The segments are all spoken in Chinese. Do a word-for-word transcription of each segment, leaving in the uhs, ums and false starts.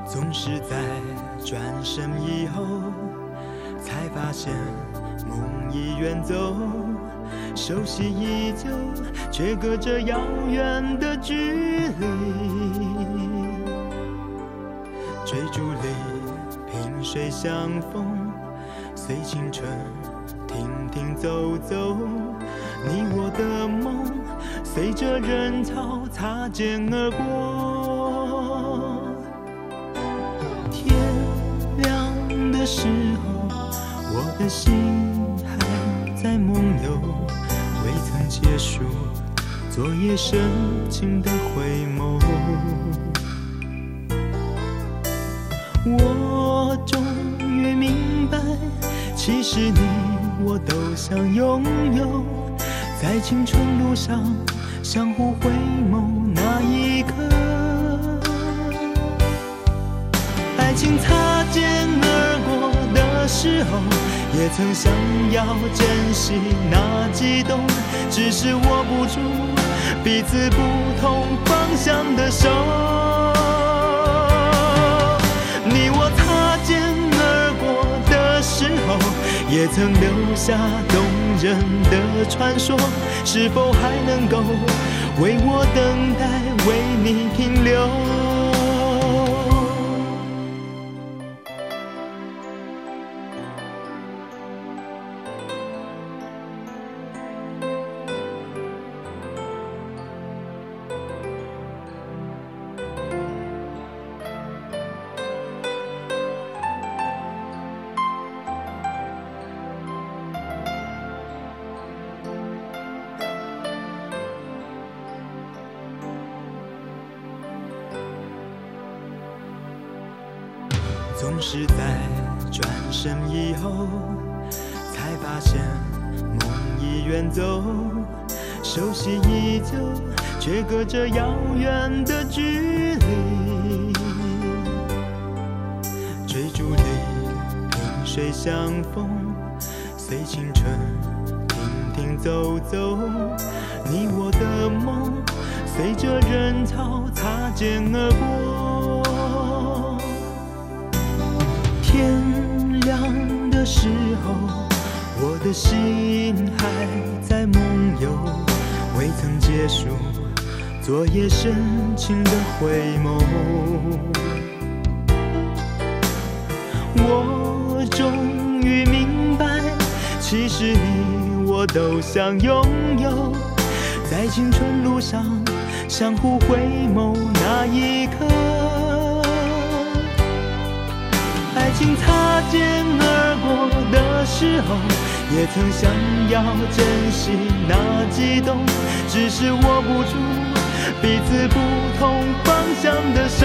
总是在转身以后，才发现梦已远走，熟悉依旧，却隔着遥远的距离。追逐里萍水相逢，随青春停停走走，你我的梦随着人潮擦肩而过。天亮的时候，我的心还在梦游，未曾结束昨夜深情的回眸。我终于明白，其实你我都想拥有，在青春路上相互回眸那一刻，爱情擦肩而过的时候，也曾想要珍惜那悸动，只是握不住彼此不同方向的手。你我擦肩而过的时候，也曾留下动人的传说，是否还能够为我等待，为你停留？总是在转身以后，才发现梦已远走，熟悉依旧，却隔着遥远的距离。追逐里萍水相逢，随青春停停走走，你我的梦随着人潮擦肩而过。天亮的时候，我的心还在梦游，未曾结束昨夜深情的回眸。我终于明白，其实你我都想拥有，在青春路上相互回眸那一刻，爱情擦肩而过的时候，也曾想要珍惜那悸动，只是握不住彼此不同方向的手。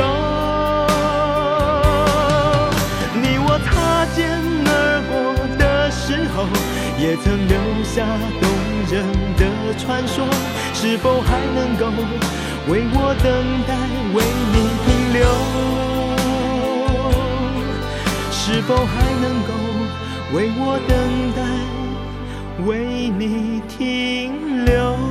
你我擦肩而过的时候，也曾留下动人的传说，是否还能够为我等待，为你停留？是否还能够为我等待，为你停留？